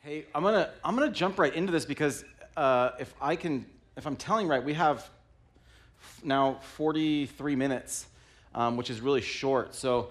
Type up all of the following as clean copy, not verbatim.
Hey, I'm gonna jump right into this because if I'm telling right, we have now 43 minutes, which is really short. So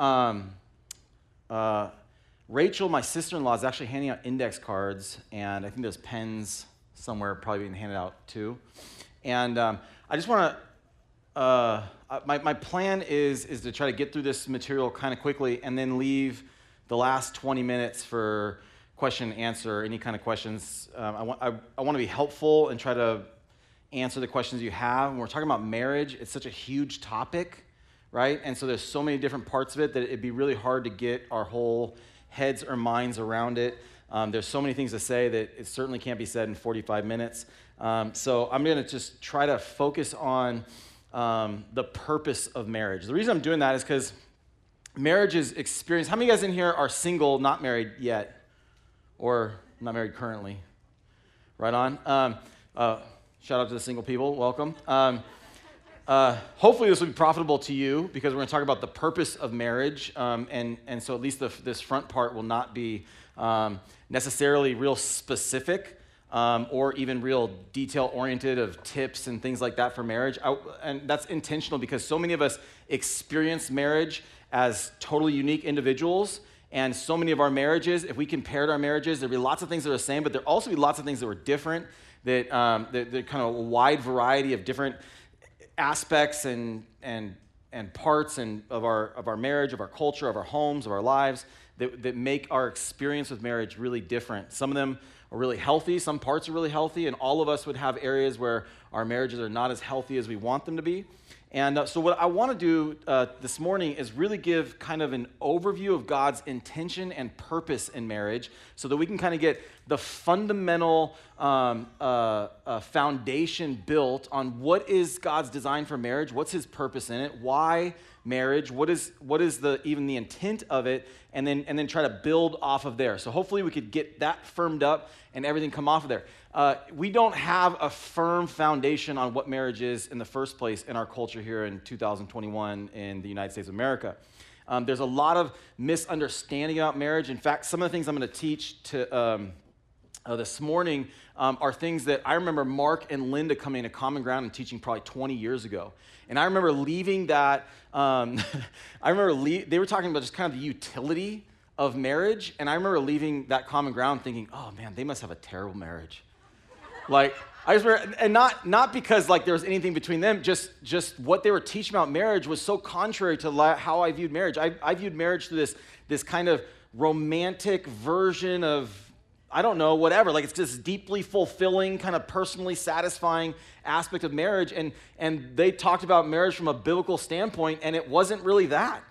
Rachel, my sister-in-law, is actually handing out index cards, and I think there's pens somewhere probably being handed out too. And I just want to. My plan is to try to get through this material kind of quickly, and then leave the last 20 minutes for question and answer, any kind of questions. I want to be helpful and try to answer the questions you have. When we're talking about marriage, it's such a huge topic, right? And so there's so many different parts of it that it'd be really hard to get our whole heads or minds around it. There's so many things to say that it certainly can't be said in 45 minutes. So I'm going to just try to focus on the purpose of marriage. The reason I'm doing that is because marriage is experience. How many of you guys in here are single, not married yet? Or not married currently? Right on. Shout out to the single people. Welcome. Hopefully this will be profitable to you because we're going to talk about the purpose of marriage. And so at least this front part will not be necessarily real specific or even real detail-oriented of tips and things like that for marriage. And that's intentional because so many of us experience marriage as totally unique individuals. And so many of our marriages, if we compared our marriages, there'd be lots of things that are the same, but there'd also be lots of things that were different, that kind of a wide variety of different aspects and parts of our marriage, of our culture, of our homes, of our lives, that make our experience with marriage really different. Some of them are really healthy, some parts are really healthy, and all of us would have areas where our marriages are not as healthy as we want them to be. And so what I want to do this morning is really give kind of an overview of God's intention and purpose in marriage so that we can kind of get the fundamental foundation built on what is God's design for marriage, what's his purpose in it, why marriage, what is even the intent of it, and then try to build off of there. So hopefully we could get that firmed up and everything come off of there. We don't have a firm foundation on what marriage is in the first place in our culture here in 2021 in the United States of America. There's a lot of misunderstanding about marriage. In fact, some of the things I'm going to teach this morning are things that I remember Mark and Linda coming to Common Ground and teaching probably 20 years ago. And I remember leaving that, they were talking about just kind of the utility of marriage, and I remember leaving that Common Ground thinking, oh man, they must have a terrible marriage. Like, I just remember, and not because like there was anything between them, just what they were teaching about marriage was so contrary to how I viewed marriage. I viewed marriage through this kind of romantic version of, I don't know, whatever. Like it's this deeply fulfilling, kind of personally satisfying aspect of marriage. And they talked about marriage from a biblical standpoint, and it wasn't really that.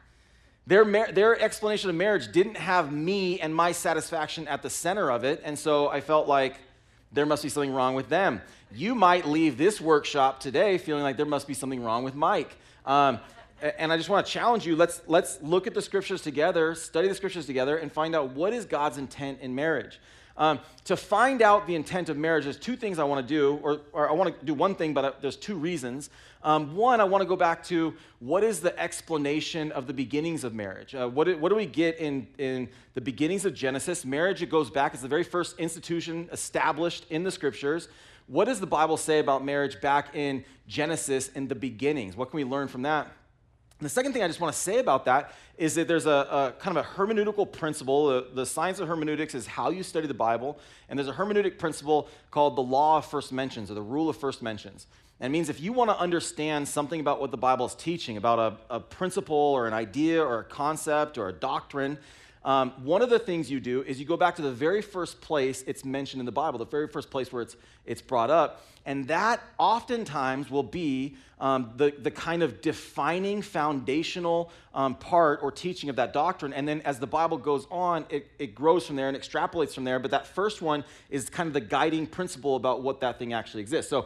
Their explanation of marriage didn't have me and my satisfaction at the center of it. And so I felt like there must be something wrong with them. You might leave this workshop today feeling like there must be something wrong with Mike. And I just want to challenge you, let's look at the scriptures together, study the scriptures together, and find out what is God's intent in marriage. To find out the intent of marriage, there's two things I want to do, or I want to do one thing, but there's two reasons. One, I want to go back to what is the explanation of the beginnings of marriage? What do we get in the beginnings of Genesis? Marriage, it goes back, it's the very first institution established in the scriptures. What does the Bible say about marriage back in Genesis in the beginnings? What can we learn from that? And the second thing I just want to say about that is that there's a kind of a hermeneutical principle. The science of hermeneutics is how you study the Bible, and there's a hermeneutic principle called the law of first mentions, or the rule of first mentions. And it means if you want to understand something about what the Bible is teaching, about a principle or an idea or a concept or a doctrine, one of the things you do is you go back to the very first place it's mentioned in the Bible, the very first place where it's brought up, and that oftentimes will be the kind of defining foundational part or teaching of that doctrine. And then as the Bible goes on, it grows from there and extrapolates from there, but that first one is kind of the guiding principle about what that thing actually exists. So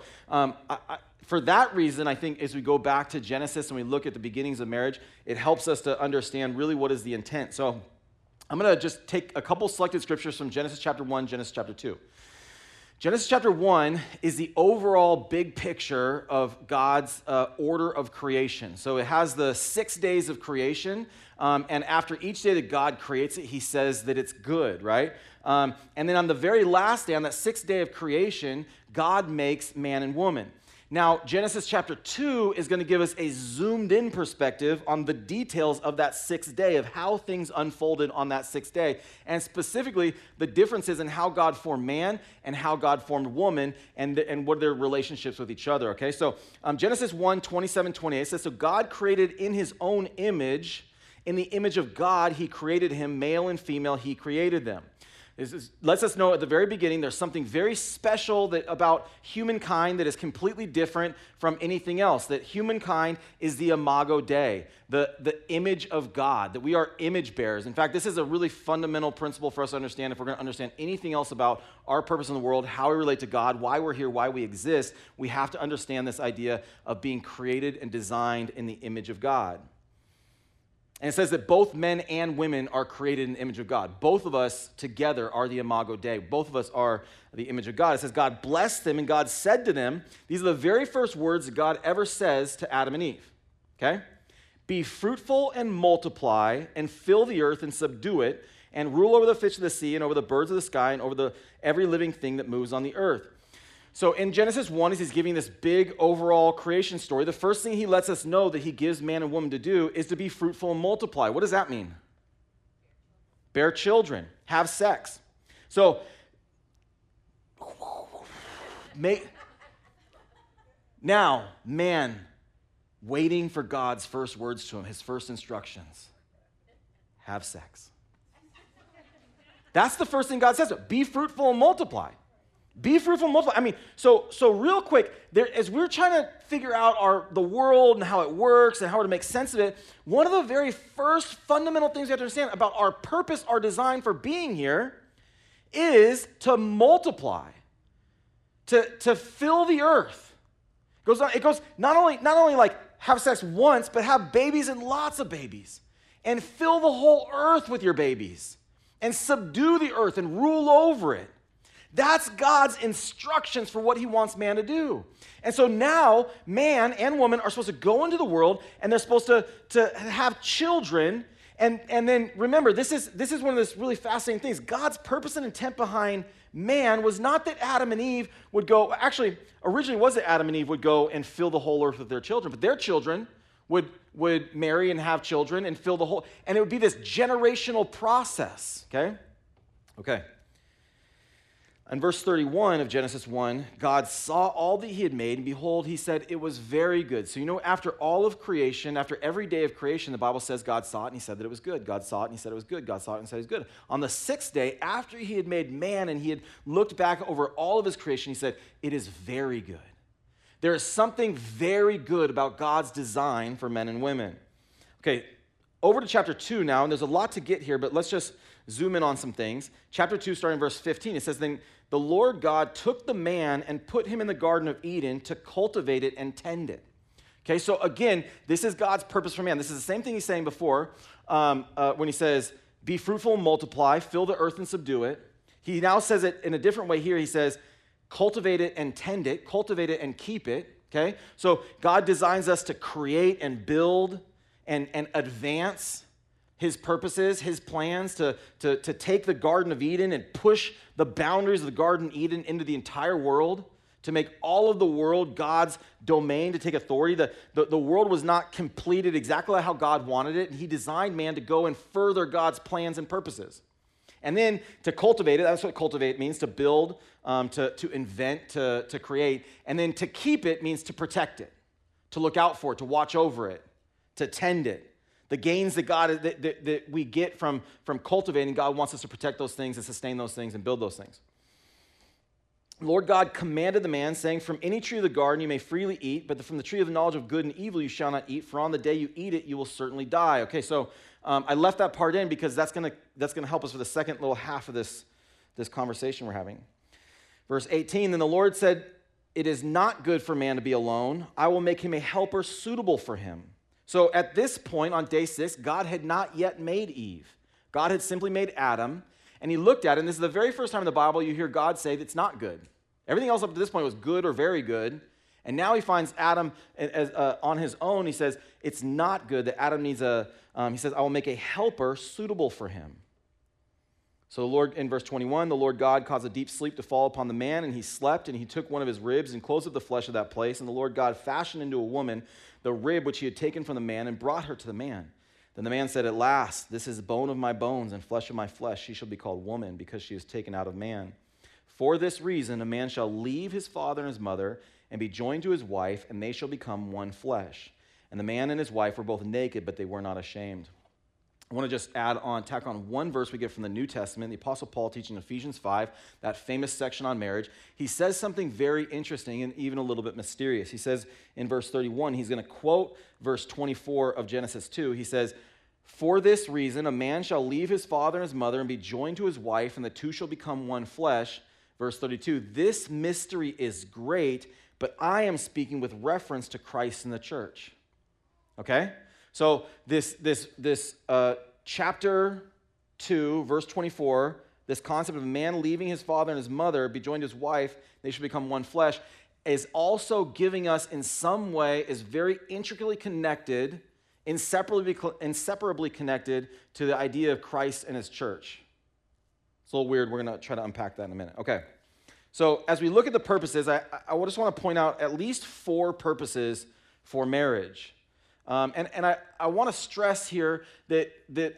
for that reason, I think as we go back to Genesis and we look at the beginnings of marriage, it helps us to understand really what is the intent. So I'm going to just take a couple selected scriptures from Genesis chapter 1, Genesis chapter 2. Genesis chapter 1 is the overall big picture of God's order of creation. So it has the 6 days of creation, and after each day that God creates it, he says that it's good, right? And then on the very last day, on that 6th day of creation, God makes man and woman. Now, Genesis chapter 2 is going to give us a zoomed-in perspective on the details of that 6th day, of how things unfolded on that 6th day, and specifically the differences in how God formed man and how God formed woman, and what are their relationships with each other, okay? So Genesis 1, 27, 28 says, so God created in his own image, in the image of God, he created him, male and female, he created them. This lets us know at the very beginning there's something very special about humankind that is completely different from anything else, that humankind is the imago Dei, the image of God, that we are image bearers. In fact, this is a really fundamental principle for us to understand if we're going to understand anything else about our purpose in the world, how we relate to God, why we're here, why we exist. We have to understand this idea of being created and designed in the image of God. And it says that both men and women are created in the image of God. Both of us together are the imago Dei. Both of us are the image of God. It says God blessed them, and God said to them, these are the very first words that God ever says to Adam and Eve, okay? Be fruitful and multiply and fill the earth and subdue it and rule over the fish of the sea and over the birds of the sky and over every living thing that moves on the earth. So in Genesis 1, as he's giving this big overall creation story, the first thing he lets us know that he gives man and woman to do is to be fruitful and multiply. What does that mean? Bear children, have sex. So, now, man, waiting for God's first words to him, his first instructions. Have sex. That's the first thing God says. Be fruitful and multiply. Be fruitful and multiply. I mean, so real quick, as we're trying to figure out the world and how it works and how to make sense of it, one of the very first fundamental things we have to understand about our purpose, our design for being here, is to multiply, to fill the earth. It goes not only like have sex once, but have babies and lots of babies, and fill the whole earth with your babies, and subdue the earth and rule over it. That's God's instructions for what he wants man to do. And so now man and woman are supposed to go into the world, and they're supposed to have children. And then remember, this is one of those really fascinating things. God's purpose and intent behind man was not that Adam and Eve would go, actually, originally was that Adam and Eve would go and fill the whole earth with their children, but their children would marry and have children and fill the whole, and it would be this generational process, okay? Okay. In verse 31 of Genesis 1, God saw all that he had made, and behold, he said, it was very good. So, after all of creation, after every day of creation, the Bible says God saw it, and he said that it was good. God saw it, and he said it was good. God saw it, and said it was good. On the 6th day, after he had made man, and he had looked back over all of his creation, he said, it is very good. There is something very good about God's design for men and women. Okay, over to chapter 2 now, and there's a lot to get here, but let's just zoom in on some things. Chapter 2, starting in verse 15, it says, then the Lord God took the man and put him in the Garden of Eden to cultivate it and tend it. Okay, so again, this is God's purpose for man. This is the same thing he's saying before when he says, be fruitful and multiply, fill the earth and subdue it. He now says it in a different way here. He says, cultivate it and tend it, cultivate it and keep it. Okay, so God designs us to create and build and advance his purposes, his plans to take the Garden of Eden and push the boundaries of the Garden of Eden into the entire world, to make all of the world God's domain, to take authority. The world was not completed exactly how God wanted it, and he designed man to go and further God's plans and purposes. And then to cultivate it, that's what cultivate means, to build, to invent, to create. And then to keep it means to protect it, to look out for it, to watch over it, to tend it. The gains that we get from cultivating, God wants us to protect those things and sustain those things and build those things. Lord God commanded the man, saying, from any tree of the garden you may freely eat, but from the tree of the knowledge of good and evil you shall not eat, for on the day you eat it you will certainly die. Okay, so I left that part in because that's gonna help us for the second little half of this conversation we're having. Verse 18, then the Lord said, it is not good for man to be alone. I will make him a helper suitable for him. So at this point on day 6, God had not yet made Eve. God had simply made Adam, and he looked at it, and this is the very first time in the Bible you hear God say that it's not good. Everything else up to this point was good or very good. And now he finds Adam on his own. He says, it's not good that Adam needs he says, I will make a helper suitable for him. So the Lord, in verse 21, the Lord God caused a deep sleep to fall upon the man, and he slept, and he took one of his ribs and closed up the flesh of that place. And the Lord God fashioned into a woman the rib which he had taken from the man and brought her to the man. Then the man said, at last, this is bone of my bones and flesh of my flesh. She shall be called woman, because she is taken out of man. For this reason, a man shall leave his father and his mother and be joined to his wife, and they shall become one flesh. And the man and his wife were both naked, but they were not ashamed. I want to just tack on one verse we get from the New Testament, the Apostle Paul teaching Ephesians 5, that famous section on marriage. He says something very interesting and even a little bit mysterious. He says in verse 31, he's going to quote verse 24 of Genesis 2. He says, for this reason, a man shall leave his father and his mother and be joined to his wife, and the two shall become one flesh. Verse 32, this mystery is great, but I am speaking with reference to Christ and the church. Okay? So this chapter 2, verse 24, this concept of a man leaving his father and his mother, be joined to his wife, they should become one flesh, is also giving us in some way, is very intricately connected, inseparably connected to the idea of Christ and his church. It's a little weird. We're going to try to unpack that in a minute. Okay. So as we look at the purposes, I just want to point out at least 4 purposes for marriage. And I want to stress here that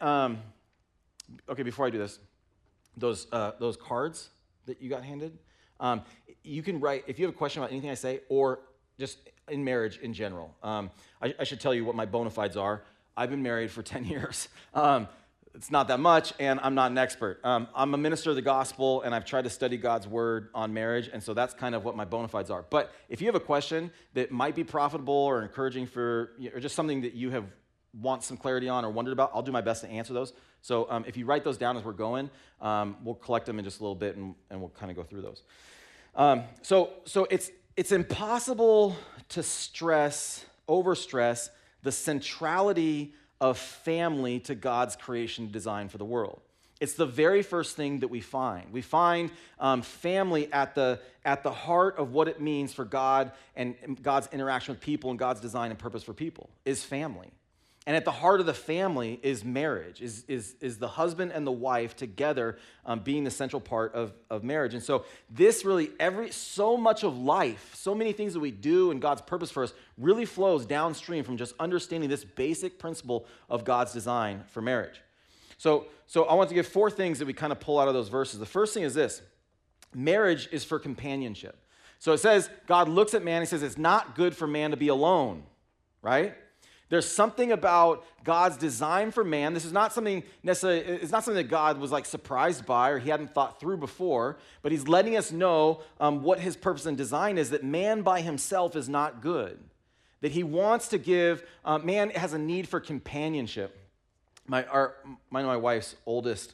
okay, before I do this, those cards that you got handed, you can write, if you have a question about anything I say, or just in marriage in general. I should tell you what my bona fides are. I've been married for 10 years. It's not that much, and I'm not an expert. I'm a minister of the gospel, and I've tried to study God's word on marriage, and so that's kind of what my bona fides are. But if you have a question that might be profitable or encouraging or just something that you want some clarity on or wondered about, I'll do my best to answer those. So if you write those down as we're going, we'll collect them in just a little bit, and we'll kind of go through those. So it's impossible to overstress the centrality of family to God's creation design for the world. It's the very first thing that we find. We find family at the heart of what it means for God and God's interaction with people and God's design and purpose for people is family. And at the heart of the family is marriage, is the husband and the wife together being the central part of marriage. And so this really, so much of life, so many things that we do and God's purpose for us really flows downstream from just understanding this basic principle of God's design for marriage. So I want to give 4 things that we kind of pull out of those verses. The first thing is this: marriage is for companionship. So it says, God looks at man, he says, it's not good for man to be alone, right? There's something about God's design for man. This is not something necessarily, it's not something that God was like surprised by or he hadn't thought through before, but he's letting us know what his purpose and design is, that man by himself is not good, that he wants to give, man has a need for companionship. My wife's oldest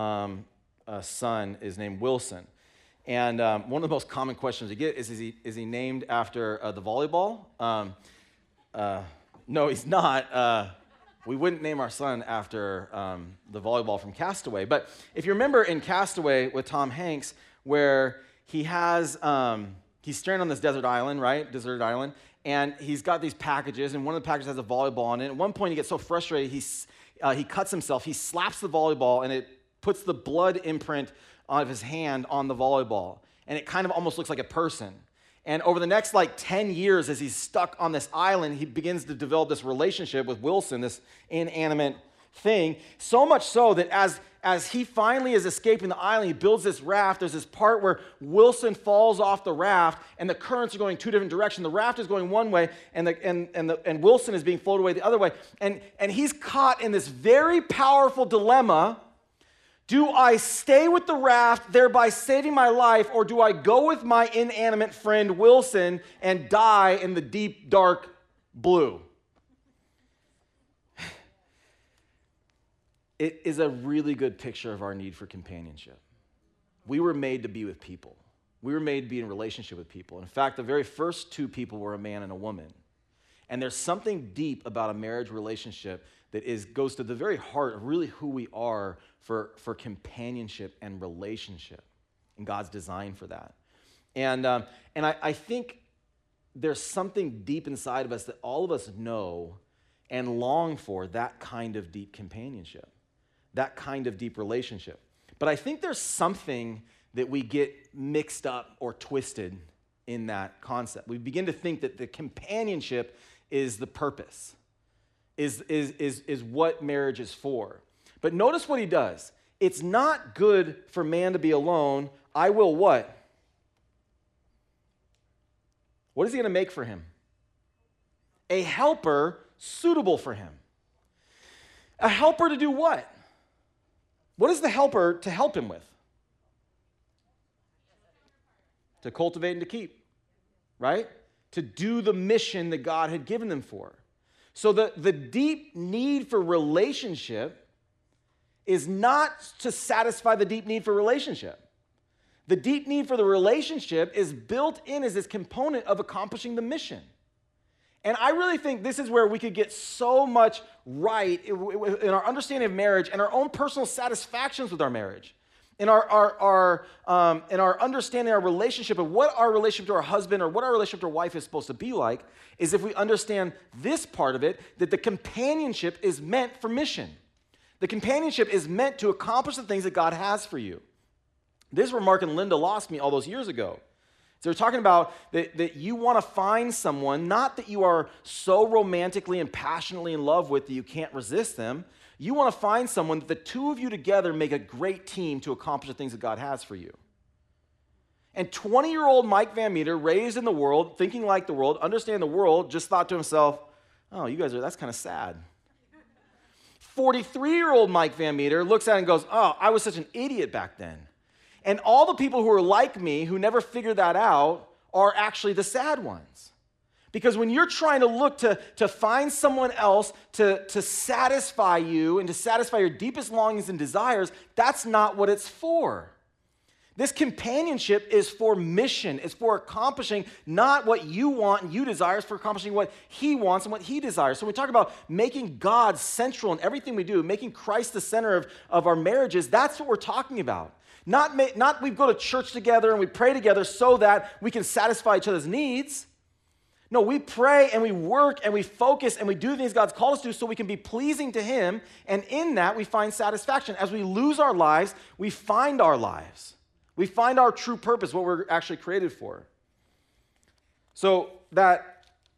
son is named Wilson. And one of the most common questions we get is he named after the volleyball? No, he's not. We wouldn't name our son after the volleyball from Castaway. But if you remember in Castaway with Tom Hanks, where he's stranded on this desert island, right? Deserted island. And he's got these packages, and one of the packages has a volleyball on it. At one point, he gets so frustrated, he cuts himself. He slaps the volleyball, and it puts the blood imprint of his hand on the volleyball. And it kind of almost looks like a person. And over the next 10 years, as he's stuck on this island, he begins to develop this relationship with Wilson, this inanimate thing. So much so that as he finally is escaping the island, he builds this raft. There's this part where Wilson falls off the raft, and the currents are going 2 different directions. The raft is going one way, and Wilson is being floated away the other way. And he's caught in this very powerful dilemma. Do I stay with the raft, thereby saving my life, or do I go with my inanimate friend Wilson and die in the deep, dark blue? It is a really good picture of our need for companionship. We were made to be with people. We were made to be in relationship with people. In fact, the very first 2 people were a man and a woman. And there's something deep about a marriage relationship that goes to the very heart of really who we are for companionship and relationship and God's design for that. And I think there's something deep inside of us that all of us know and long for, that kind of deep companionship, that kind of deep relationship. But I think there's something that we get mixed up or twisted in that concept. We begin to think that the companionship is the purpose, is what marriage is for. But notice what he does. It's not good for man to be alone. I will what? What is he going to make for him? A helper suitable for him. A helper to do what? What is the helper to help him with? To cultivate and to keep, right? To do the mission that God had given them for. So the deep need for relationship is not to satisfy the deep need for relationship. The deep need for the relationship is built in as this component of accomplishing the mission. And I really think this is where we could get so much right in our understanding of marriage and our own personal satisfactions with our marriage. In our understanding our relationship and what our relationship to our husband or what our relationship to our wife is supposed to be like is if we understand this part of it, that the companionship is meant for mission. The companionship is meant to accomplish the things that God has for you. This is where Mark and Linda lost me all those years ago. So they're talking about that you want to find someone, not that you are so romantically and passionately in love with that you can't resist them. You want to find someone that the two of you together make a great team to accomplish the things that God has for you. And 20-year-old Mike Van Meter, raised in the world, thinking like the world, understanding the world, just thought to himself, oh, that's kind of sad. 43-year-old Mike Van Meter looks at it and goes, oh, I was such an idiot back then. And all the people who are like me, who never figured that out, are actually the sad ones. Because when you're trying to look to find someone else to satisfy you and to satisfy your deepest longings and desires, that's not what it's for. This companionship is for mission. It's for accomplishing not what you want and you desire, it's for accomplishing what he wants and what he desires. So when we talk about making God central in everything we do, making Christ the center of our marriages, that's what we're talking about. Not we go to church together and we pray together so that we can satisfy each other's needs. No, we pray and we work and we focus and we do the things God's called us to so we can be pleasing to him, and in that we find satisfaction. As we lose our lives, we find our lives. We find our true purpose, what we're actually created for. So that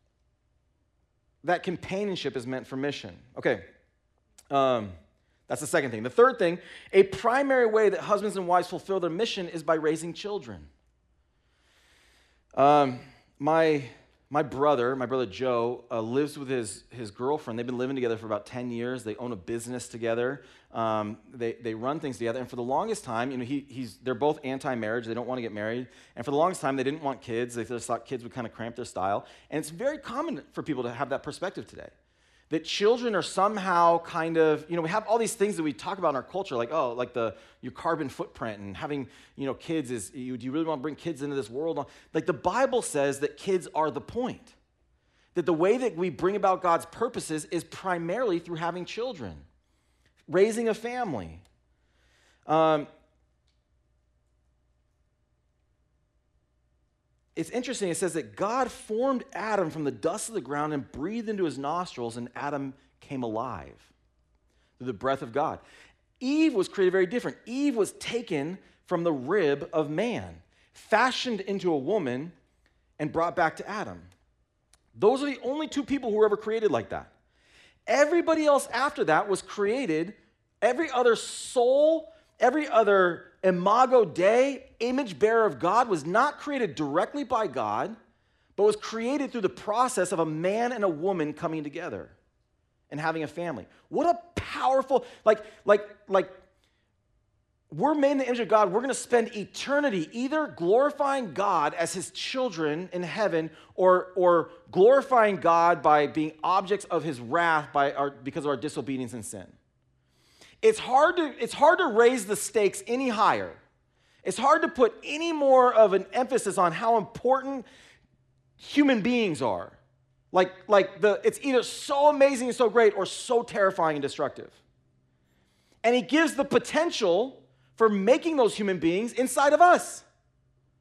companionship is meant for mission. Okay. That's the second thing. The third thing, a primary way that husbands and wives fulfill their mission is by raising children. My brother Joe, lives with his girlfriend. They've been living together for about 10 years. They own a business together. They run things together. And for the longest time, they're both anti-marriage. They don't want to get married. And for the longest time, they didn't want kids. They just thought kids would kind of cramp their style. And it's very common for people to have that perspective today. That children are somehow kind of, we have all these things that we talk about in our culture, like, your carbon footprint and having, kids do you really want to bring kids into this world? Like the Bible says that kids are the point. That the way that we bring about God's purposes is primarily through having children, raising a family. It's interesting, it says that God formed Adam from the dust of the ground and breathed into his nostrils, and Adam came alive through the breath of God. Eve was created very different. Eve was taken from the rib of man, fashioned into a woman, and brought back to Adam. Those are the only two people who were ever created like that. Everybody else after that was created, every other soul, every other imago Dei, image bearer of God, was not created directly by God, but was created through the process of a man and a woman coming together and having a family. What a powerful, we're made in the image of God. We're going to spend eternity either glorifying God as his children in heaven or glorifying God by being objects of his wrath because of our disobedience and sin. It's hard to raise the stakes any higher. It's hard to put any more of an emphasis on how important human beings are. It's either so amazing and so great or so terrifying and destructive. And he gives the potential for making those human beings inside of us.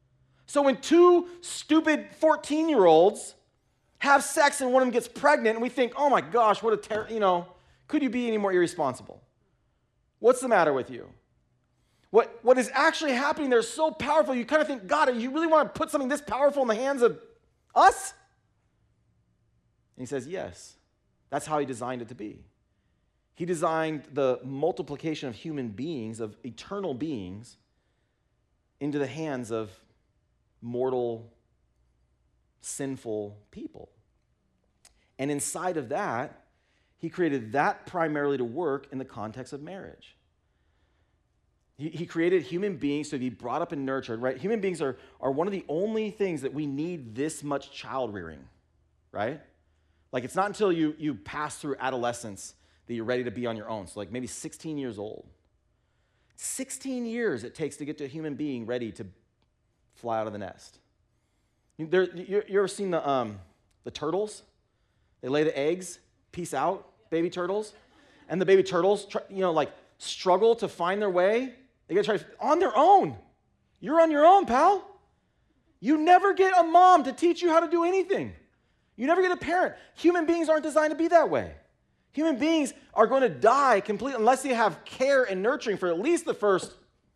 So when two stupid 14-year-olds have sex and one of them gets pregnant and we think, oh my gosh, what a could you be any more irresponsible? What's the matter with you? What is actually happening there is so powerful, you kind of think, God, you really want to put something this powerful in the hands of us? And he says, yes. That's how he designed it to be. He designed the multiplication of human beings, of eternal beings, into the hands of mortal, sinful people. And inside of that, he created that primarily to work in the context of marriage. He created human beings to be brought up and nurtured, right? Human beings are one of the only things that we need this much child rearing, right? Like it's not until you pass through adolescence that you're ready to be on your own. So like maybe 16 years old. 16 years it takes to get to a human being ready to fly out of the nest. You ever seen the turtles? They lay the eggs, peace out, baby turtles. And the baby turtles, struggle to find their way. They got to try on their own. You're on your own, pal. You never get a mom to teach you how to do anything. You never get a parent. Human beings aren't designed to be that way. Human beings are going to die completely unless they have care and nurturing for at least the first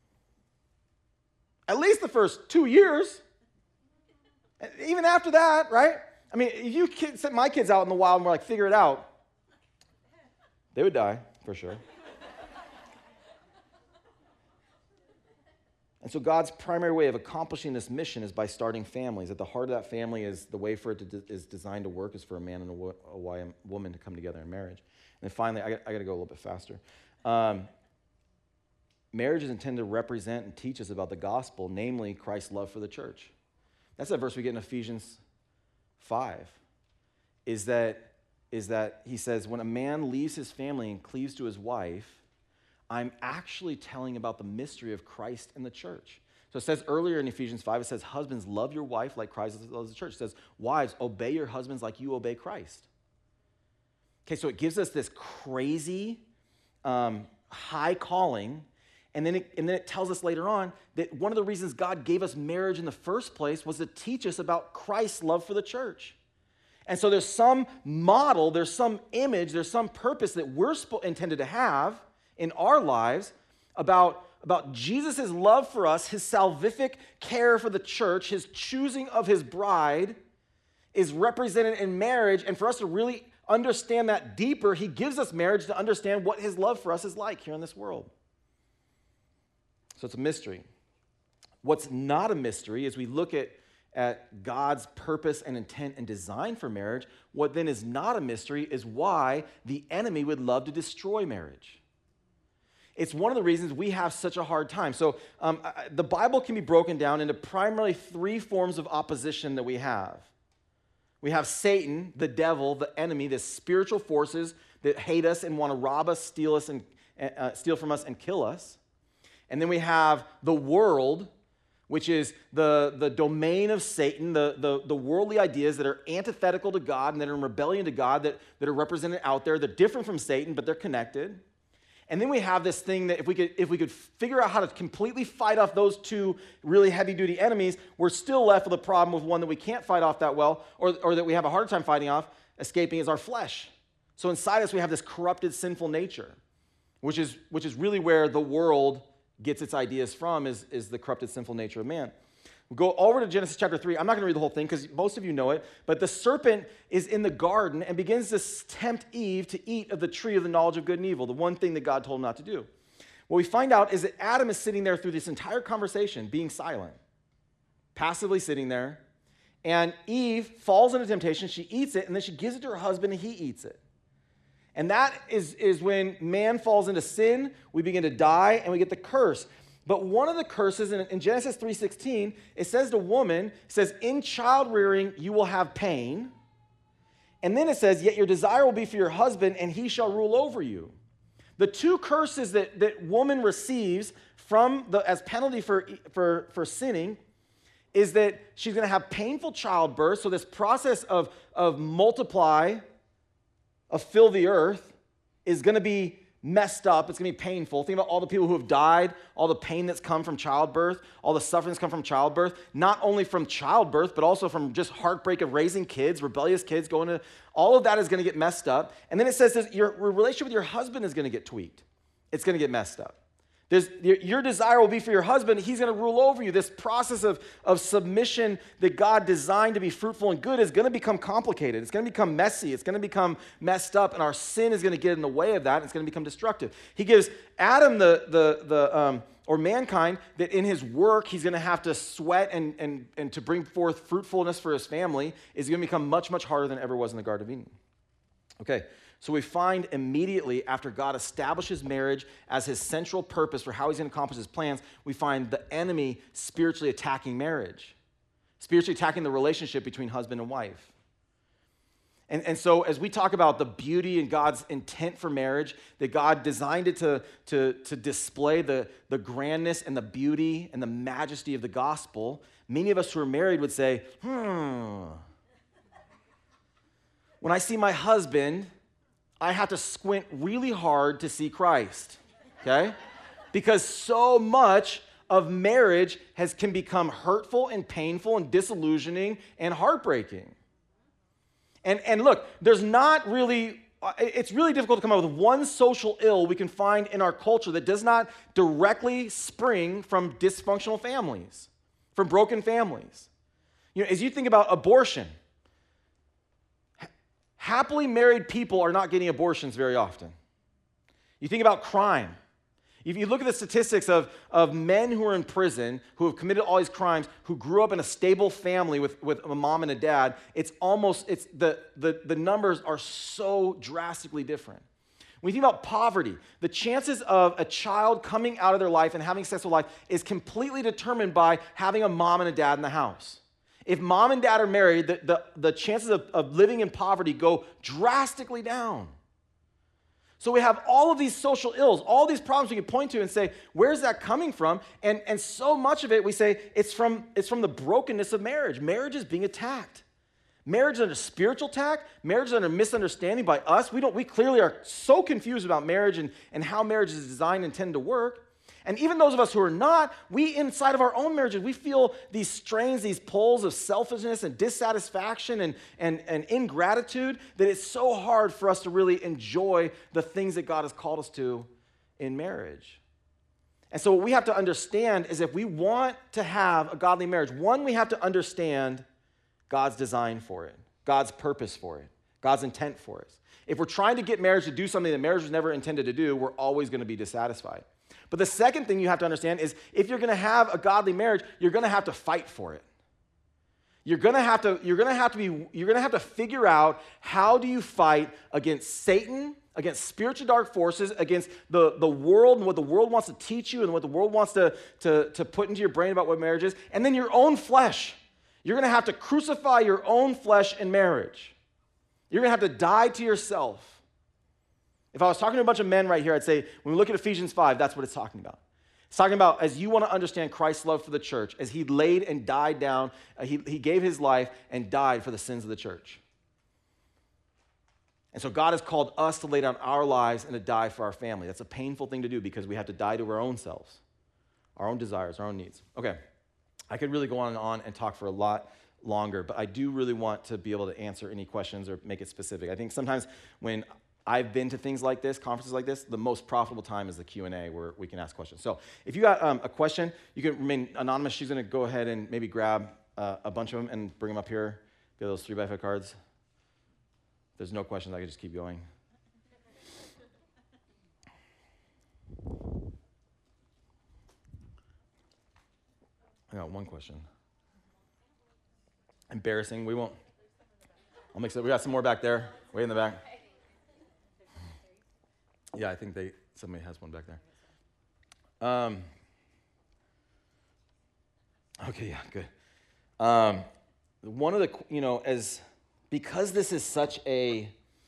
2 years. Even after that, right? I mean, if you sent my kids out in the wild and were like, figure it out, they would die for sure. And so God's primary way of accomplishing this mission is by starting families. At the heart of that family is the way for it is designed to work is for a man and a woman to come together in marriage. And then finally, I got to go a little bit faster. Marriage is intended to represent and teach us about the gospel, namely Christ's love for the church. That's that verse we get in Ephesians 5, is that he says, when a man leaves his family and cleaves to his wife, I'm actually telling about the mystery of Christ and the church. So it says earlier in Ephesians 5, it says, husbands, love your wife like Christ loves the church. It says, wives, obey your husbands like you obey Christ. Okay, so it gives us this crazy high calling, and then it tells us later on that one of the reasons God gave us marriage in the first place was to teach us about Christ's love for the church. And so there's some model, there's some image, there's some purpose that we're intended to have in our lives about Jesus' love for us, his salvific care for the church, his choosing of his bride is represented in marriage. And for us to really understand that deeper, he gives us marriage to understand what his love for us is like here in this world. So it's a mystery. What's not a mystery is we look at God's purpose and intent and design for marriage. What then is not a mystery is why the enemy would love to destroy marriage. It's one of the reasons we have such a hard time. So the Bible can be broken down into primarily 3 forms of opposition that we have. We have Satan, the devil, the enemy, the spiritual forces that hate us and want to rob us, steal from us, and kill us. And then we have the world, which is the domain of Satan, the worldly ideas that are antithetical to God and that are in rebellion to God, that are represented out there. They're different from Satan, but they're connected. And then we have this thing that if we could figure out how to completely fight off those 2 really heavy-duty enemies, we're still left with a problem with one that we can't fight off that well, or that we have a hard time fighting off, escaping, is our flesh. So inside us we have this corrupted, sinful nature, which is really where the world gets its ideas from, is the corrupted, sinful nature of man. We'll go over to Genesis chapter 3. I'm not going to read the whole thing because most of you know it, but the serpent is in the garden and begins to tempt Eve to eat of the tree of the knowledge of good and evil, the one thing that God told him not to do. What we find out is that Adam is sitting there through this entire conversation, being silent, passively sitting there, and Eve falls into temptation. She eats it, and then she gives it to her husband, and he eats it. And that is when man falls into sin, we begin to die, and we get the curse. But one of the curses in Genesis 3:16, it says to woman, it says, in child rearing you will have pain. And then it says, yet your desire will be for your husband, and he shall rule over you. The 2 curses that woman receives as penalty for sinning is that she's going to have painful childbirth. So this process of multiply, of fill the earth, is going to be messed up. It's going to be painful. Think about all the people who have died, all the pain that's come from childbirth, all the suffering that's come from childbirth, not only from childbirth, but also from just heartbreak of raising kids, rebellious kids going to, all of that is going to get messed up. And then it says that your relationship with your husband is going to get tweaked. It's going to get messed up. Your desire will be for your husband. He's going to rule over you. This process of submission that God designed to be fruitful and good is going to become complicated. It's going to become messy. It's going to become messed up, and our sin is going to get in the way of that, and it's going to become destructive. He gives Adam or mankind that in his work he's going to have to sweat and to bring forth fruitfulness for his family is going to become much, much harder than it ever was in the Garden of Eden. Okay. So we find immediately after God establishes marriage as his central purpose for how he's going to accomplish his plans, we find the enemy spiritually attacking marriage, spiritually attacking the relationship between husband and wife. And so as we talk about the beauty and God's intent for marriage, that God designed it to display the grandness and the beauty and the majesty of the gospel, many of us who are married would say, when I see my husband, I have to squint really hard to see Christ, okay? Because so much of marriage can become hurtful and painful and disillusioning and heartbreaking. And look, there's not really, it's really difficult to come up with one social ill we can find in our culture that does not directly spring from dysfunctional families, from broken families. You know, as you think about abortion, happily married people are not getting abortions very often. You think about crime. If you look at the statistics of men who are in prison, who have committed all these crimes, who grew up in a stable family with a mom and a dad, the numbers are so drastically different. When you think about poverty, the chances of a child coming out of their life and having a successful life is completely determined by having a mom and a dad in the house. If mom and dad are married, the chances of living in poverty go drastically down. So we have all of these social ills, all these problems we can point to and say, where's that coming from? And so much of it, we say, it's from the brokenness of marriage. Marriage is being attacked. Marriage is under spiritual attack. Marriage is under misunderstanding by us. We clearly are so confused about marriage and how marriage is designed and intended to work. And even those of us who are not, we inside of our own marriages, we feel these strains, these pulls of selfishness and dissatisfaction and ingratitude that it's so hard for us to really enjoy the things that God has called us to in marriage. And so what we have to understand is if we want to have a godly marriage, one, we have to understand God's design for it, God's purpose for it, God's intent for it. If we're trying to get marriage to do something that marriage was never intended to do, we're always going to be dissatisfied. But the second thing you have to understand is if you're going to have a godly marriage, you're going to have to fight for it. You're going to have to figure out how do you fight against Satan, against spiritual dark forces, against the world and what the world wants to teach you and what the world wants to put into your brain about what marriage is, and then your own flesh. You're going to have to crucify your own flesh in marriage. You're going to have to die to yourself. If I was talking to a bunch of men right here, I'd say, when we look at Ephesians 5, that's what it's talking about. It's talking about as you want to understand Christ's love for the church, as he laid and died down, he gave his life and died for the sins of the church. And so God has called us to lay down our lives and to die for our family. That's a painful thing to do because we have to die to our own selves, our own desires, our own needs. Okay, I could really go on and talk for a lot longer, but I do really want to be able to answer any questions or make it specific. I think sometimes when I've been to things like this, conferences like this, the most profitable time is the Q&A where we can ask questions. So if you got a question, you can remain anonymous. She's going to go ahead and maybe grab a bunch of them and bring them up here. Get those 3x5 cards. If there's no questions, I can just keep going. I got one question. Embarrassing. We won't. I'll mix it. We got some more back there, way in the back. Yeah, I think somebody has one back there. Okay, yeah, good. One of the, because this is such a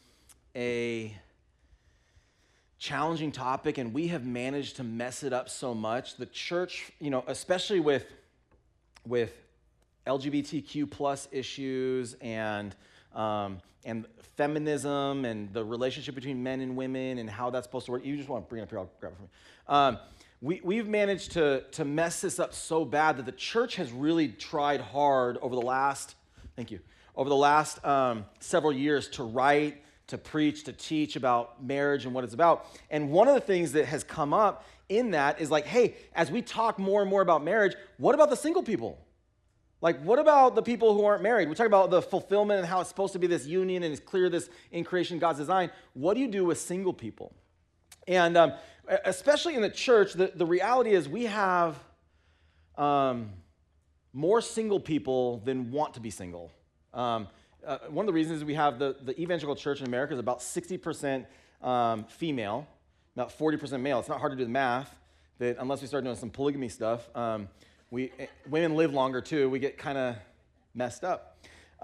challenging topic and we have managed to mess it up so much, the church, especially with LGBTQ plus issues and and feminism and the relationship between men and women and how that's supposed to work. You just want to bring it up here, I'll grab it from you. We've managed to mess this up so bad that the church has really tried hard over the last, several years to write, to preach, to teach about marriage and what it's about. And one of the things that has come up in that is like, hey, as we talk more and more about marriage, what about the single people? Like, what about the people who aren't married? We talk about the fulfillment and how it's supposed to be this union and it's clear this in creation God's design. What do you do with single people? And especially in the church, the reality is we have more single people than want to be single. One of the reasons is we have the evangelical church in America is about 60% female, about 40% male. It's not hard to do the math, that unless we start doing some polygamy stuff, women live longer too. We get kind of messed up.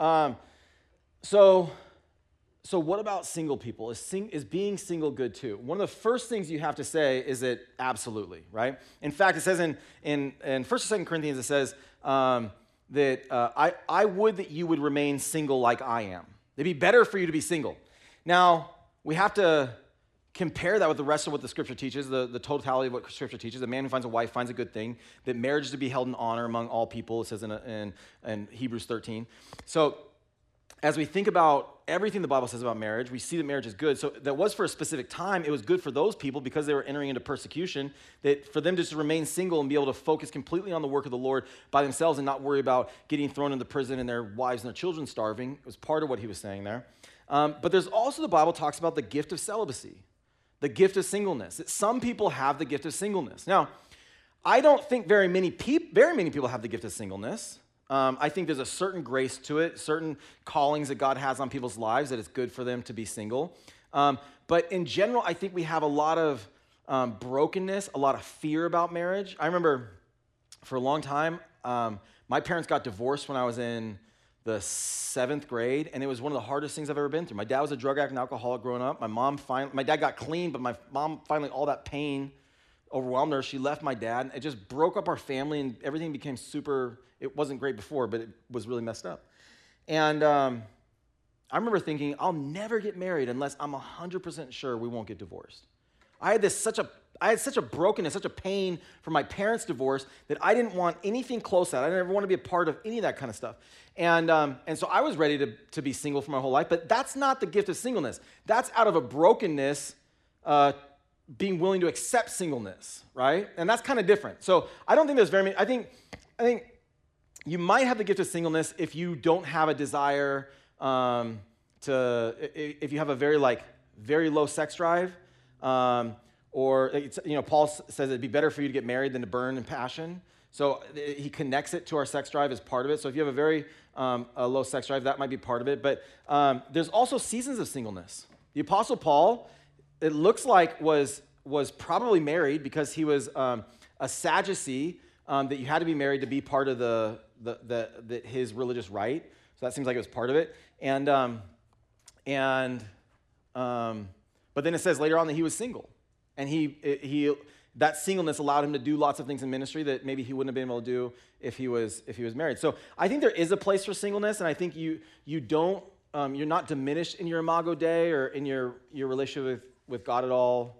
So what about single people? Is being single good too? One of the first things you have to say is that absolutely, right? In fact, it says in 1st or 2nd Corinthians, it says that I would that you would remain single like I am. It'd be better for you to be single. Now, we have to compare that with the rest of what the Scripture teaches, the totality of what Scripture teaches. A man who finds a wife finds a good thing, that marriage is to be held in honor among all people, it says in Hebrews 13. So as we think about everything the Bible says about marriage, we see that marriage is good. So that was for a specific time. It was good for those people because they were entering into persecution, that for them just to remain single and be able to focus completely on the work of the Lord by themselves and not worry about getting thrown into prison and their wives and their children starving. It was part of what he was saying there. But there's also, the Bible talks about the gift of celibacy, the gift of singleness. That some people have the gift of singleness. Now, I don't think very many people have the gift of singleness. I think there's a certain grace to it, certain callings that God has on people's lives that it's good for them to be single. But in general, I think we have a lot of brokenness, a lot of fear about marriage. I remember for a long time, my parents got divorced when I was in the 7th grade, and it was one of the hardest things I've ever been through. My dad was a drug addict and alcoholic growing up. My dad got clean, but my mom finally, all that pain overwhelmed her. She left my dad. It just broke up our family, and everything became it wasn't great before, but it was really messed up. And I remember thinking, I'll never get married unless I'm 100% sure we won't get divorced. I had such a brokenness, such a pain from my parents' divorce that I didn't want anything close to that. I didn't ever want to be a part of any of that kind of stuff. And so I was ready to be single for my whole life, but that's not the gift of singleness. That's out of a brokenness, being willing to accept singleness, right? And that's kind of different. So I don't think there's very many. I think you might have the gift of singleness if you don't have a desire if you have a very low sex drive, or Paul says it'd be better for you to get married than to burn in passion. So he connects it to our sex drive as part of it. So if you have a very low sex drive, that might be part of it. But there's also seasons of singleness. The Apostle Paul, it looks like was probably married because he was a Sadducee, that you had to be married to be part of his religious rite. So that seems like it was part of it. But then it says later on that he was single, and he that singleness allowed him to do lots of things in ministry that maybe he wouldn't have been able to do if he was married. So I think there is a place for singleness, and I think you don't you're not diminished in your imago Dei or in your relationship with God at all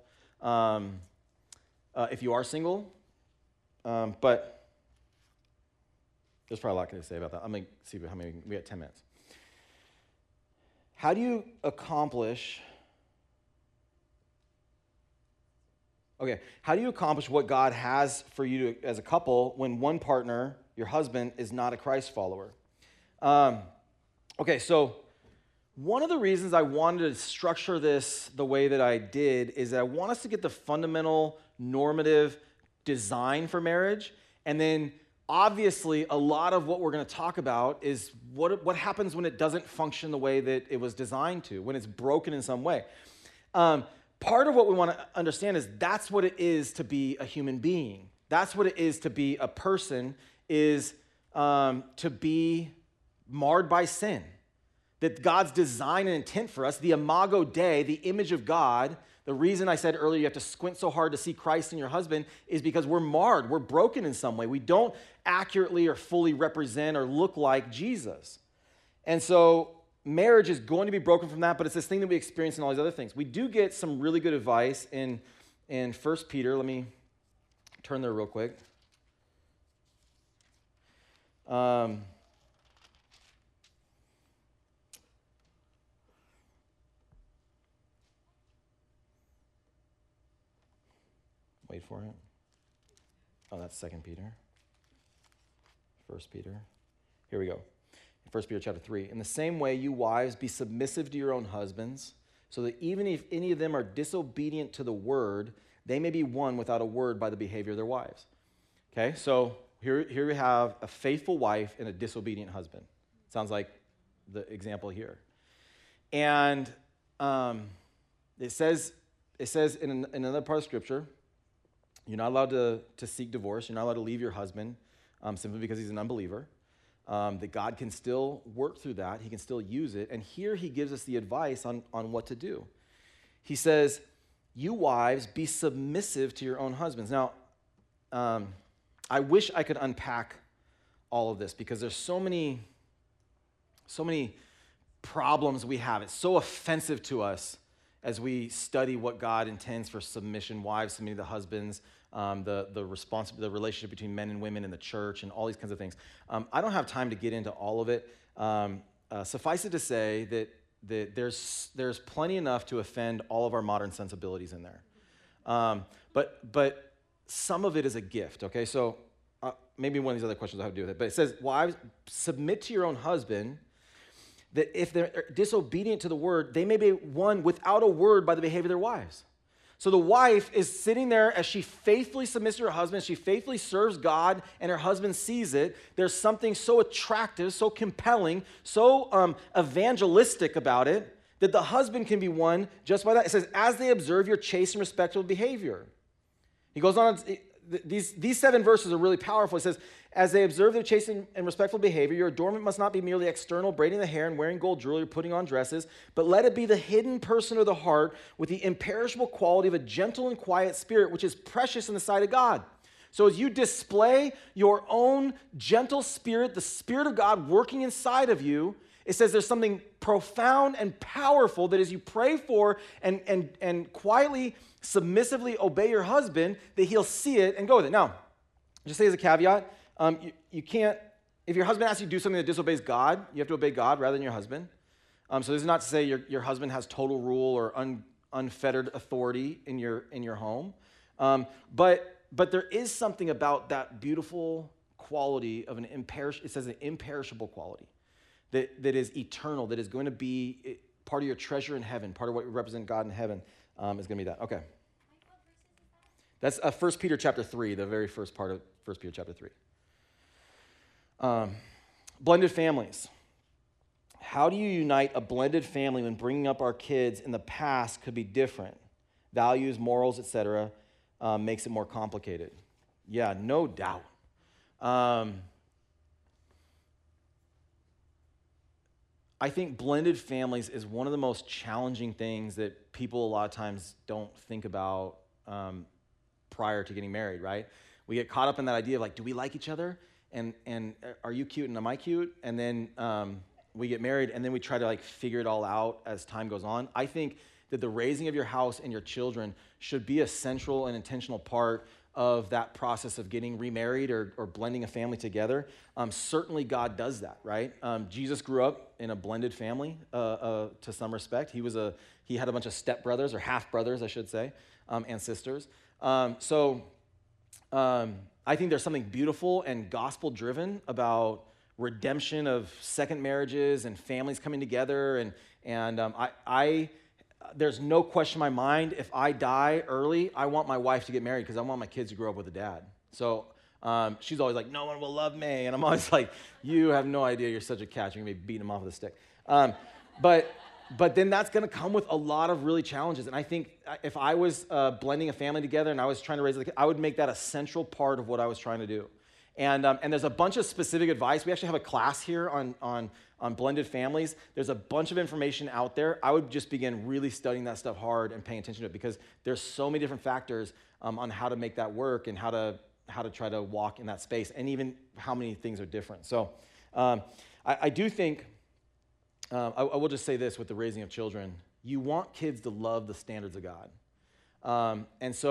if you are single. But there's probably a lot to say about that. I'm going to see how many, we got 10 minutes. How do you accomplish what God has for you as a couple when one partner, your husband, is not a Christ follower? So one of the reasons I wanted to structure this the way that I did is that I want us to get the fundamental normative design for marriage, and then obviously a lot of what we're going to talk about is what happens when it doesn't function the way that it was designed to, when it's broken in some way. Part of what we want to understand is that's what it is to be a human being. That's what it is to be a person, is to be marred by sin. That God's design and intent for us, the imago Dei, the image of God, the reason I said earlier you have to squint so hard to see Christ in your husband is because we're marred, we're broken in some way. We don't accurately or fully represent or look like Jesus. And so marriage is going to be broken from that, but it's this thing that we experience in all these other things. We do get some really good advice in 1 Peter. Let me turn there real quick. Wait for it. Oh, that's 2 Peter. 1 Peter. Here we go. 1 Peter chapter 3. In the same way, you wives, be submissive to your own husbands, so that even if any of them are disobedient to the word, they may be won without a word by the behavior of their wives. Okay, so here we have a faithful wife and a disobedient husband. Sounds like the example here. And it says in another part of Scripture, you're not allowed to seek divorce. You're not allowed to leave your husband simply because he's an unbeliever. That God can still work through that. He can still use it. And here he gives us the advice on what to do. He says, you wives, be submissive to your own husbands. Now, I wish I could unpack all of this because there's so many problems we have. It's so offensive to us as we study what God intends for submission, wives submitting to husbands, the relationship between men and women in the church, and all these kinds of things. I don't have time to get into all of it. Suffice it to say that there's plenty enough to offend all of our modern sensibilities in there. But some of it is a gift. Okay, so maybe one of these other questions will have to do with it. But it says, wives, submit to your own husband, that if they're disobedient to the word, they may be won without a word by the behavior of their wives. So the wife is sitting there as she faithfully submits to her husband, she faithfully serves God, and her husband sees it. There's something so attractive, so compelling, so evangelistic about it, that the husband can be won just by that. It says, as they observe your chaste and respectable behavior. He goes on, these 7 verses are really powerful. It says, as they observe their chaste and respectful behavior, your adornment must not be merely external, braiding the hair and wearing gold jewelry or putting on dresses, but let it be the hidden person of the heart with the imperishable quality of a gentle and quiet spirit, which is precious in the sight of God. So as you display your own gentle spirit, the Spirit of God working inside of you, it says there's something profound and powerful that as you pray for and quietly, submissively obey your husband, that he'll see it and go with it. Now, just say as a caveat, you can't, if your husband asks you to do something that disobeys God, you have to obey God rather than your husband. So this is not to say your husband has total rule or unfettered authority in your home. But there is something about that beautiful quality of it says an imperishable quality that is eternal, that is going to be part of your treasure in heaven, part of what you represent God in heaven is going to be that. Okay. That's 1 Peter chapter 3, the very first part of 1 Peter chapter 3. Blended families. How do you unite a blended family when bringing up our kids in the past could be different? Values, morals, etc. Makes it more complicated. Yeah, no doubt. I think blended families is one of the most challenging things that people a lot of times don't think about prior to getting married, right? We get caught up in that idea of like, do we like each other? And are you cute and am I cute? And then we get married and then we try to like figure it all out as time goes on. I think that the raising of your house and your children should be a central and intentional part of that process of getting remarried or blending a family together. Certainly God does that, right? Jesus grew up in a blended family to some respect. He had a bunch of stepbrothers or half-brothers, I should say, and sisters. So I think there's something beautiful and gospel-driven about redemption of second marriages and families coming together. And there's no question in my mind, if I die early, I want my wife to get married because I want my kids to grow up with a dad. So she's always like, no one will love me. And I'm always like, you have no idea, you're such a catch. You're going to be beating them off with a stick. But then that's going to come with a lot of really challenges. And I think if I was blending a family together and I was trying to raise a kid, I would make that a central part of what I was trying to do. And there's a bunch of specific advice. We actually have a class here on blended families. There's a bunch of information out there. I would just begin really studying that stuff hard and paying attention to it because there's so many different factors on how to make that work and how to try to walk in that space and even how many things are different. So I do think I will just say this with the raising of children. You want kids to love the standards of God.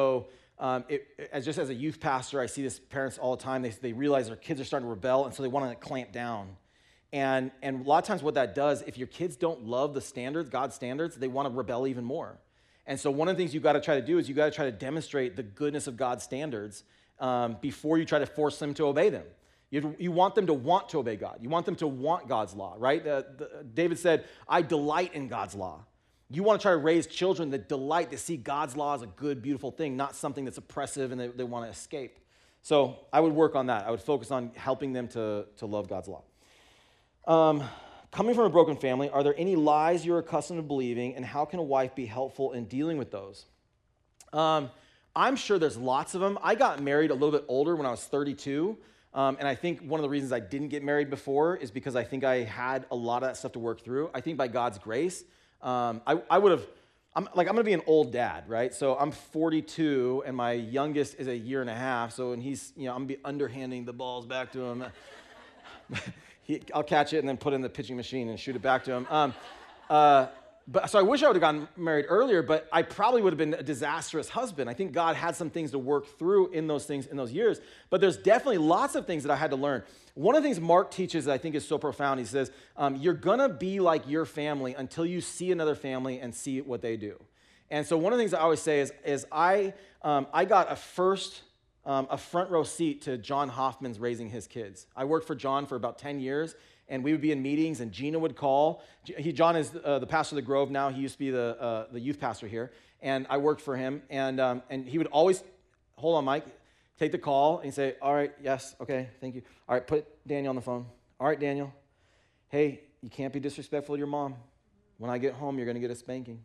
Just as a youth pastor, I see this parents all the time. They realize their kids are starting to rebel, and so they want to clamp down. And a lot of times what that does, if your kids don't love the standards, God's standards, they want to rebel even more. And so one of the things you got to try to do is you got to try to demonstrate the goodness of God's standards before you try to force them to obey them. You want them to want to obey God. You want them to want God's law, right? David said, I delight in God's law. You want to try to raise children that delight to see God's law as a good, beautiful thing, not something that's oppressive and they want to escape. So I would work on that. I would focus on helping them to love God's law. Coming from a broken family, are there any lies you're accustomed to believing, and how can a wife be helpful in dealing with those? I'm sure there's lots of them. I got married a little bit older when I was 32, and I think one of the reasons I didn't get married before is because I think I had a lot of that stuff to work through. I think by God's grace, I'm going to be an old dad, right? So I'm 42, and my youngest is a year and a half. So when he's, I'm going to be underhanding the balls back to him. I'll catch it and then put it in the pitching machine and shoot it back to him. So I wish I would have gotten married earlier, but I probably would have been a disastrous husband. I think God had some things to work through in those things in those years. But there's definitely lots of things that I had to learn. One of the things Mark teaches that I think is so profound, he says, you're going to be like your family until you see another family and see what they do. And so one of the things I always say is I got a front row seat to John Hoffman's raising his kids. I worked for John for about 10 years, and we would be in meetings, and Gina would call. John is the pastor of the Grove now. He used to be the youth pastor here, and I worked for him. And he would always, hold on, Mike, take the call, and he'd say, all right, yes, okay, thank you. All right, put Daniel on the phone. All right, Daniel, hey, you can't be disrespectful to your mom. When I get home, you're going to get a spanking.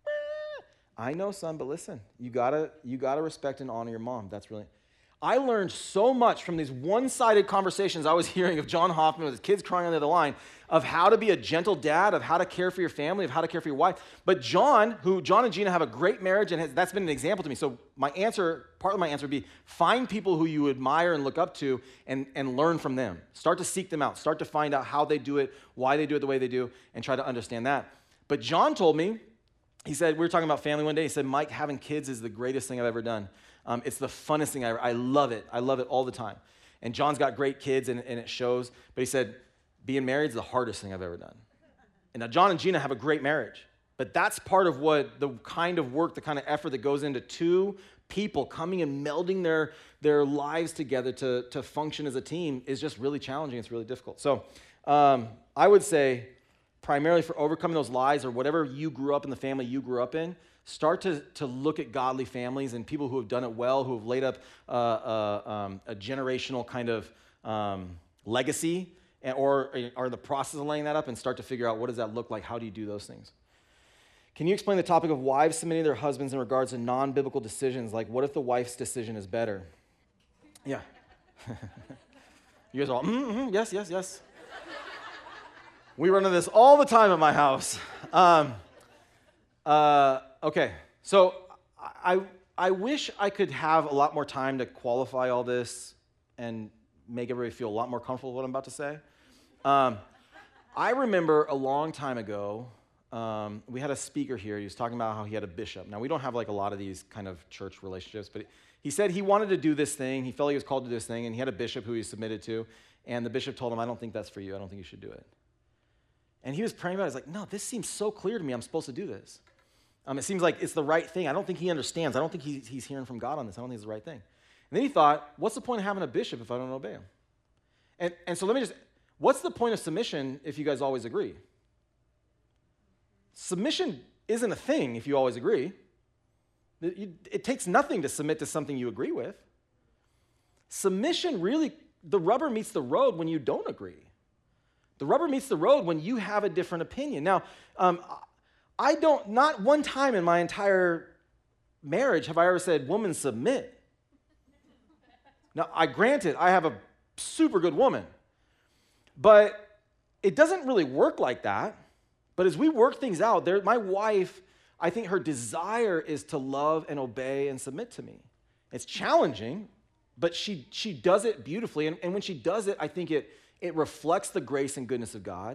I know, son, but listen, you gotta respect and honor your mom. That's really... I learned so much from these one-sided conversations I was hearing of John Hoffman with his kids crying on the other line, of how to be a gentle dad, of how to care for your family, of how to care for your wife. But John and Gina have a great marriage, and that's been an example to me. So part of my answer would be, find people who you admire and look up to and learn from them. Start to seek them out. Start to find out how they do it, why they do it the way they do, and try to understand that. But John told me, he said, we were talking about family one day, he said, Mike, having kids is the greatest thing I've ever done. It's the funnest thing ever. I love it. I love it all the time. And John's got great kids, and it shows. But he said, being married is the hardest thing I've ever done. And now John and Gina have a great marriage. But that's part of what the kind of work, the kind of effort that goes into two people coming and melding their lives together to function as a team is just really challenging. It's really difficult. So I would say, primarily for overcoming those lies or whatever you grew up in, the family you grew up in, start to look at godly families and people who have done it well, who have laid up a generational kind of legacy or are in the process of laying that up, and start to figure out, what does that look like? How do you do those things? Can you explain the topic of wives submitting their husbands in regards to non-biblical decisions? Like, what if the wife's decision is better? Yeah. You guys are all, yes. We run into this all the time at my house. Okay, so I wish I could have a lot more time to qualify all this and make everybody feel a lot more comfortable with what I'm about to say. I remember a long time ago, we had a speaker here. He was talking about how he had a bishop. Now, we don't have like a lot of these kind of church relationships, but he said he wanted to do this thing. He felt he was called to do this thing, and he had a bishop who he submitted to, and the bishop told him, I don't think that's for you. I don't think you should do it. And he was praying about it. He's like, no, this seems so clear to me. I'm supposed to do this. It seems like it's the right thing. I don't think he understands. I don't think he's hearing from God on this. I don't think it's the right thing. And then he thought, what's the point of having a bishop if I don't obey him? And so what's the point of submission if you guys always agree? Submission isn't a thing if you always agree. It takes nothing to submit to something you agree with. Submission really, the rubber meets the road when you don't agree. The rubber meets the road when you have a different opinion. Now, not one time in my entire marriage have I ever said, woman, submit. Now, granted, I have a super good woman, but it doesn't really work like that. But as we work things out, my wife, I think her desire is to love and obey and submit to me. It's challenging, but she does it beautifully. And when she does it, I think it reflects the grace and goodness of God.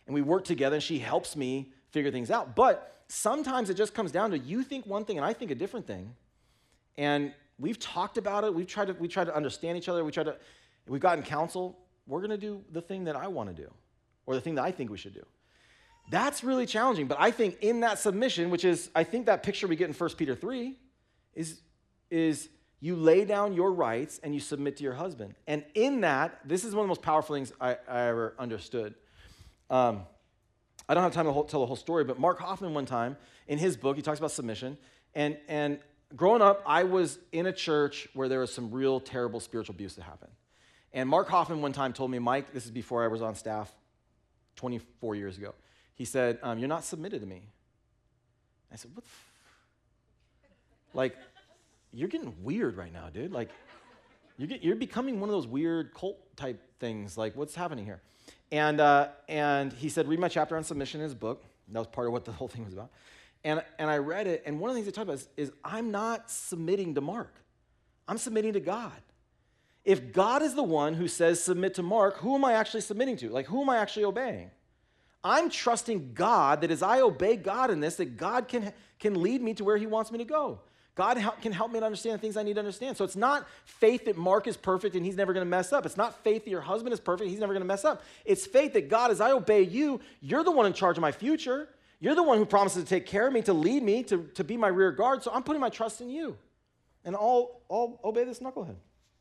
and we work together, and she helps me figure things out. But sometimes it just comes down to you think one thing and I think a different thing. And we've talked about it. We tried to understand each other. We've gotten counsel. We're going to do the thing that I want to do, or the thing that I think we should do. That's really challenging. But I think in that submission, which is, I think that picture we get in 1 Peter 3, is you lay down your rights and you submit to your husband. And in that, this is one of the most powerful things I ever understood. I don't have time to tell the whole story, but Mark Hoffman one time, in his book, he talks about submission. And growing up, I was in a church where there was some real terrible spiritual abuse that happened. And Mark Hoffman one time told me, Mike, this is before I was on staff 24 years ago. He said, you're not submitted to me. I said, what the like, you're getting weird right now, dude. Like, you're becoming one of those weird cult type things. Like, what's happening here? And he said, read my chapter on submission in his book. That was part of what the whole thing was about. And I read it, and one of the things he talked about is I'm not submitting to Mark. I'm submitting to God. If God is the one who says submit to Mark, who am I actually submitting to? Like, who am I actually obeying? I'm trusting God that as I obey God in this, that God can lead me to where he wants me to go. God can help me to understand the things I need to understand. So it's not faith that Mark is perfect and he's never going to mess up. It's not faith that your husband is perfect, he's never going to mess up. It's faith that God, as I obey you, you're the one in charge of my future. You're the one who promises to take care of me, to lead me, to be my rear guard. So I'm putting my trust in you. And I'll obey this knucklehead.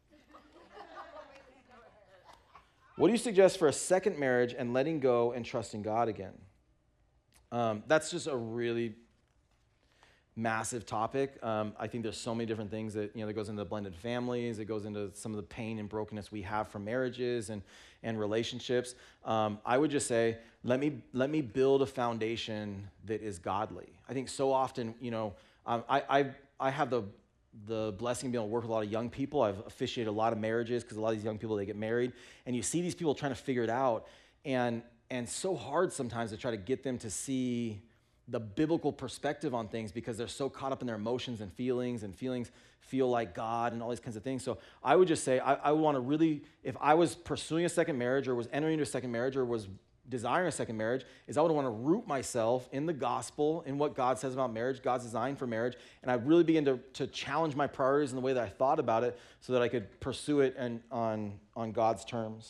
What do you suggest for a second marriage and letting go and trusting God again? That's just a really massive topic. I think there's so many different things that goes into blended families. It goes into some of the pain and brokenness we have from marriages and relationships. I would just say, let me build a foundation that is godly. I think so often, I have the blessing of being able to work with a lot of young people. I've officiated a lot of marriages because a lot of these young people, they get married, and you see these people trying to figure it out, and so hard sometimes to try to get them to see the biblical perspective on things because they're so caught up in their emotions and feelings feel like God and all these kinds of things. So I would just say I would want to really, if I was pursuing a second marriage or was entering into a second marriage or was desiring a second marriage, is I would want to root myself in the gospel, in what God says about marriage, God's design for marriage, and I really begin to challenge my priorities in the way that I thought about it so that I could pursue it on God's terms.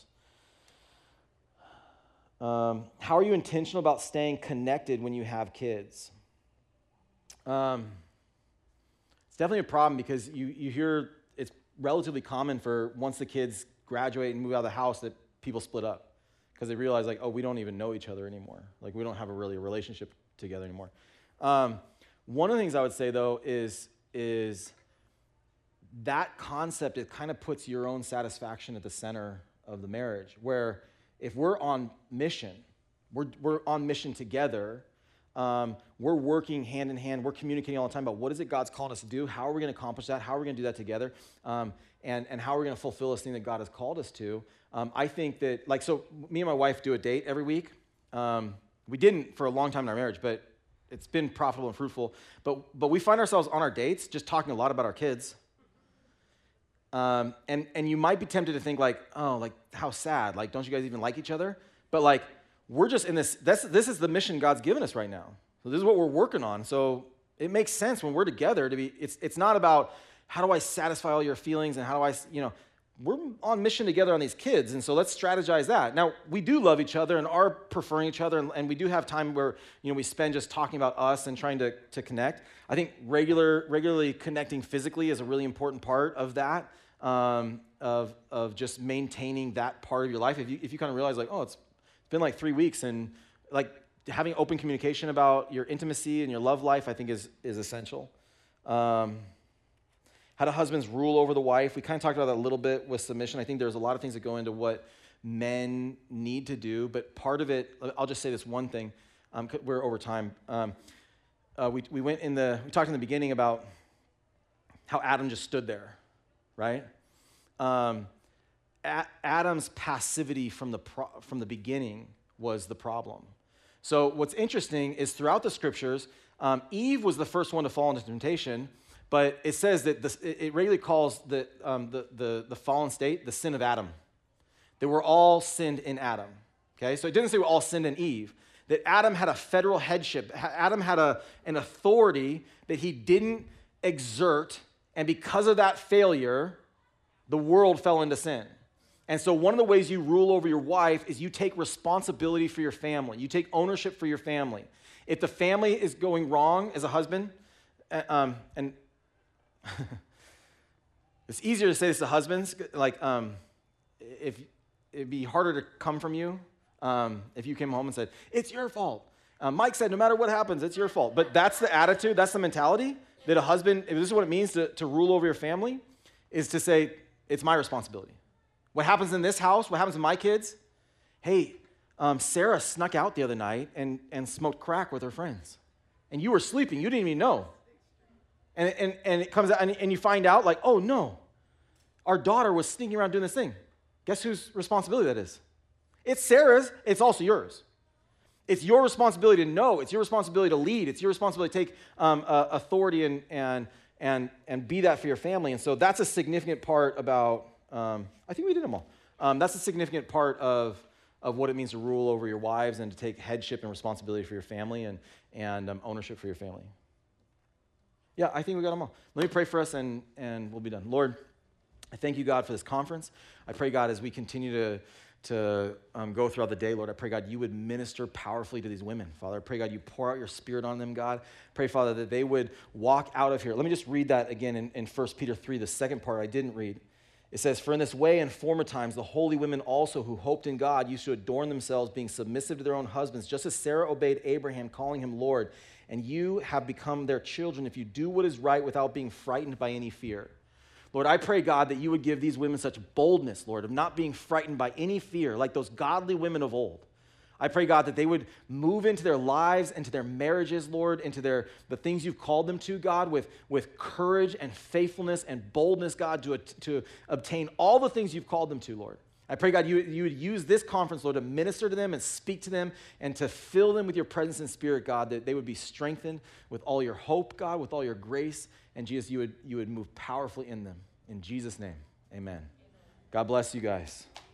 How are you intentional about staying connected when you have kids? It's definitely a problem because you hear it's relatively common for once the kids graduate and move out of the house that people split up because they realize we don't even know each other anymore. Like we don't have a relationship together anymore. One of the things I would say though is that concept, it kind of puts your own satisfaction at the center of the marriage, where if we're on mission, we're on mission together, we're working hand in hand, we're communicating all the time about what is it God's calling us to do, how are we going to accomplish that, how are we going to do that together, and how are we going to fulfill this thing that God has called us to. I think that, so me and my wife do a date every week. We didn't for a long time in our marriage, but it's been profitable and fruitful. But we find ourselves on our dates just talking a lot about our kids. And you might be tempted to think how sad, don't you guys even like each other? But we're just in this is the mission God's given us right now. So this is what we're working on. So it makes sense when we're together to be, it's not about how do I satisfy all your feelings and how do I, we're on mission together on these kids. And so let's strategize that. Now we do love each other and are preferring each other. And we do have time where, we spend just talking about us and trying to connect. I think regularly connecting physically is a really important part of that. Of just maintaining that part of your life. If you kind of realize it's been 3 weeks and having open communication about your intimacy and your love life, I think is essential. How do husbands rule over the wife? We kind of talked about that a little bit with submission. I think there's a lot of things that go into what men need to do, but part of it, I'll just say this one thing. We're over time. We talked in the beginning about how Adam just stood there, right? Adam's passivity from the beginning was the problem. So what's interesting is throughout the scriptures, Eve was the first one to fall into temptation, but it says that it regularly calls the fallen state the sin of Adam. That we're all sinned in Adam. Okay, so it didn't say we all sinned in Eve. That Adam had a federal headship. Adam had an authority that he didn't exert, and because of that failure, the world fell into sin. And so one of the ways you rule over your wife is you take responsibility for your family. You take ownership for your family. If the family is going wrong as a husband, and it's easier to say this to husbands, like if it'd be harder to come from you if you came home and said, it's your fault. Mike said, no matter what happens, it's your fault. But that's the attitude, that's the mentality that a husband, if this is what it means to rule over your family, is to say, it's my responsibility. What happens in this house, what happens to my kids? Hey, Sarah snuck out the other night and smoked crack with her friends. And you were sleeping, you didn't even know. And it comes out, and you find out, like, oh no, our daughter was sneaking around doing this thing. Guess whose responsibility that is? It's Sarah's, it's also yours. It's your responsibility to know, it's your responsibility to lead, it's your responsibility to take authority and be that for your family. And so that's a significant part about, I think we did them all. That's a significant part of what it means to rule over your wives and to take headship and responsibility for your family and ownership for your family. Yeah, I think we got them all. Let me pray for us and we'll be done. Lord, I thank you, God, for this conference. I pray, God, as we continue to go throughout the day, Lord, I pray, God, you would minister powerfully to these women. Father, I pray, God, you pour out your spirit on them, God. Pray, Father, that they would walk out of here. Let me just read that again in 1 Peter 3, the second part I didn't read. It says, for in this way in former times, the holy women also who hoped in God used to adorn themselves, being submissive to their own husbands, just as Sarah obeyed Abraham, calling him Lord. And you have become their children if you do what is right without being frightened by any fear. Lord, I pray, God, that you would give these women such boldness, Lord, of not being frightened by any fear, like those godly women of old. I pray, God, that they would move into their lives, into their marriages, Lord, into the things you've called them to, God, with courage and faithfulness and boldness, God, to obtain all the things you've called them to, Lord. I pray, God, you would use this conference, Lord, to minister to them and speak to them and to fill them with your presence and spirit, God, that they would be strengthened with all your hope, God, with all your grace. And Jesus, you would move powerfully in them. In Jesus' name, amen. God bless you guys.